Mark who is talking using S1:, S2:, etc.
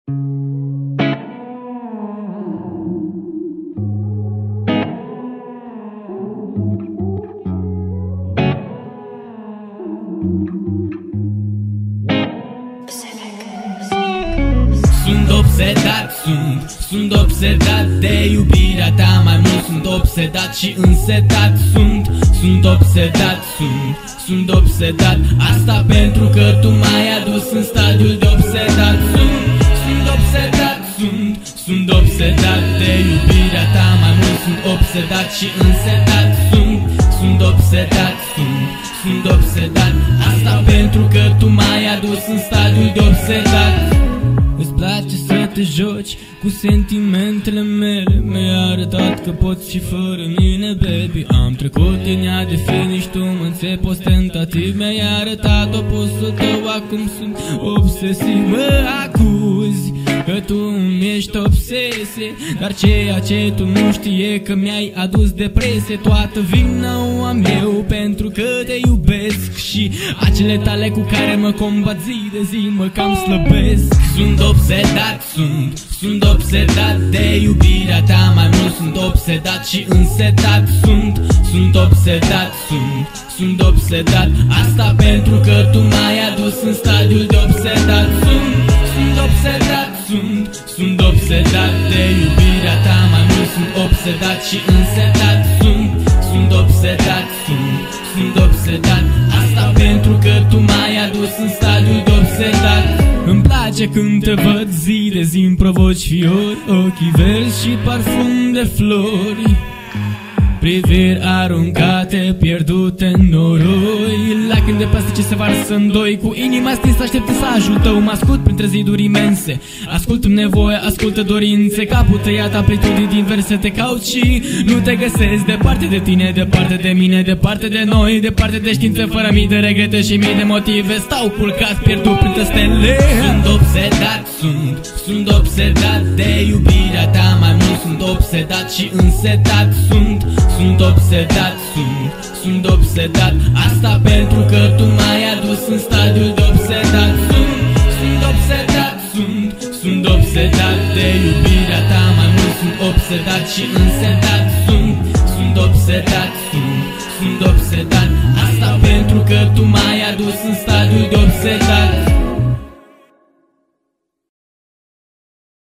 S1: Sunt obsedat de iubirea ta, mai mult sunt obsedat și însetat. Sunt obsedat, sunt obsedat. Asta pentru că tu m-ai adus în stadiul de obsedat. Sunt obsedat, sunt obsedat de iubirea ta, mai mult sunt obsedat și însetat. Sunt obsedat, sunt obsedat. Asta pentru că tu m-ai adus în stadiul de obsedat. Îți place să te joci cu sentimentele mele, mi-ai arătat că poți și fără mine, baby. Am trecut din ea de finish, tu mă înțepi ostentativ. Mi-ai arătat opusul tău, acum sunt obsesiv. Mă acuzi că tu îmi ești obsesie, dar ceea ce tu nu știi e că mi-ai adus depresie. Toată vina o am eu pentru că te iubesc și acele tale cu care mă combat zi de zi mă cam slăbesc. Sunt obsedat, sunt obsedat de iubirea ta, mai mult sunt obsedat și însetat. Sunt obsedat, sunt obsedat. Asta pentru că tu m-ai adus în stadiul de obsedat. Sunt obsedat, sunt obsedat de iubirea ta, mai mult sunt obsedat și însetat. Sunt obsedat, sunt obsedat. Asta pentru că tu m-ai adus în stadiul de obsedat. Îmi place când te văd zi de zi, îmi provoci fiori, ochii verzi și parfum de flori, priviri aruncate, pierdute în noroi, lacrimi de plastice se varsă în doi, cu inima stinsă aștept mesajul tău. Mă ascult printre ziduri imense, ascult nevoie, ascultă dorințe, capul tăiat, amplitudini din verse, te caut și nu te găsesc. Departe de tine, departe de mine, departe de noi, departe de știință, fără mii de regrete și mii de motive, stau culcat, pierdut printre stele. Sunt obsedat, sunt obsedat de iubirea ta, mai mult sunt obsedat și însetat. Sunt obsedat, sunt obsedat. Asta pentru că tu m-ai adus în stadiul de obsedat. Sunt obsedat, sunt obsedat de iubirea ta, mai mult sunt obsedat și însetat. Sunt obsedat, sunt obsedat. Asta pentru că tu m-ai adus în stadiul de obsedat.